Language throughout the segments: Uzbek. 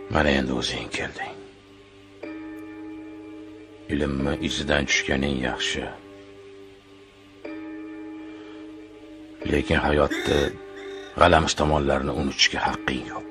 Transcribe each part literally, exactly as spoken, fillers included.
Mana endi o'zing kelding. Ilmni izidan tushganing yaxshi. Lekin hayotda g'alamis tomonlarni unutishga haqqing yo'q.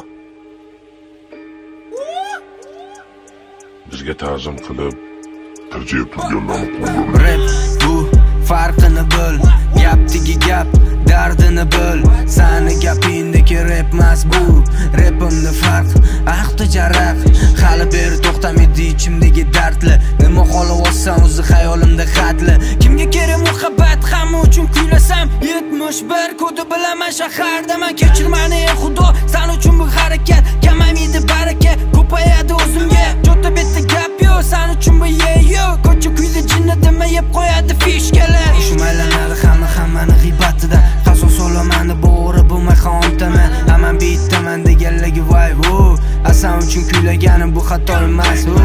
Bizga ta'zim qilib, tirjayib turganlarni qo'llaydi. Rap bu farqini bil, gapdagi gap, dardini bil. Sani gapingdagi rap emas bu, rapimni farq, ahdi jaraq. Hali beri to'xtamaydi ichimdagi dardli. Nima xolavotsan o'zi xayolimda xatli. Kimga kerak muhabbat, hamma uchun kuylasam. yetmish bir kodi bilaman shaharda men. Kechir meni ey Xudo, sen uchun bu harakat kamaymaydi baraka, ko'payadi o'zimga. Jo'ta betda gap yo'q, sen uchun bu ye yo'q. Ko'cha kuyda jinnatimi yeb qo'yadi fishkalar. Shumaylanadi hamma hammani g'iybatida. Qasos olamani bo'g'ri bo'lmay xontaman. Hamman bittaman deganligi voy bu. Asan uchun kuylaganim bu xato emas u.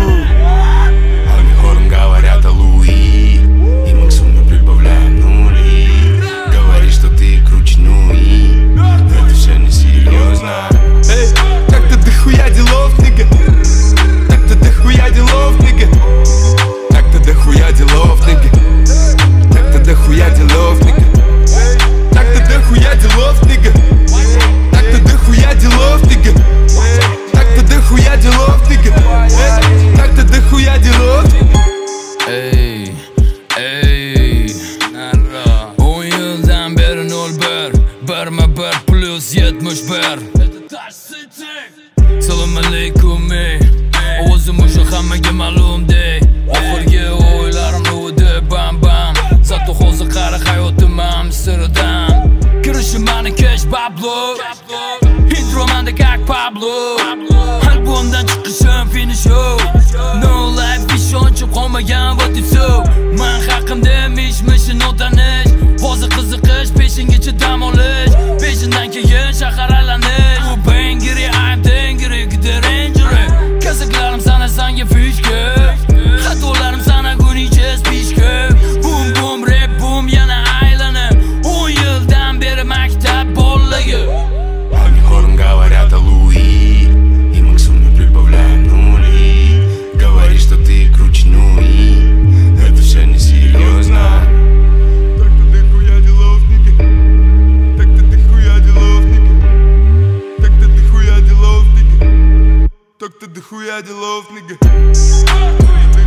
Они хором говорят о Луи, и максимум прибавляем нули. Говоришь, что ты круче, ну и но это все несерьезно. Эй, так-то дохуя делов, нига. Так-то дохуя делов, нига. Так-то дохуя делов, нига. Так-то дохуя делов, нига. Так-то дохуя делов, нига. Так-то дохуя делов, нига. Так-то дохуя делов, нига. Так-то дохуя делов. Ey, ey, o'n yildan beri nol bir, birma bir plus yetmish bir. Assalomu alaykum ey, ovozim o'sha hammaga ma'lum dey. Oxirgi o'ylarimni o'di bam bam, zato hozir qara hayotim Amsterdam. Kirishim mani kesh Pablo, intro manda как Pablo. Albomdan chiqishim finish show. No life ishonchib qolmagan what you so. Men haqimda mish-mish notanish. Hozir qiziqish, peshingacha dam olish. Peshindan keyin shahar alanish. U bangiri, I'm dangiri, get angry. Kazaklarim sana sanga fishka. Xatolarim sana gunicha spishka. Boom boom rap boom yana aylanib. o'n yildan beri maktab bolligi. Они хором говорят о Луи, и максимум прибавляем нули. Говоришь, что ты круче, ну и но это все несерьезно. Так-то дохуя делов, нига. Так-то дохуя делов, нига. Так-то дохуя делов, нига. Так-то дохуя делов, нига.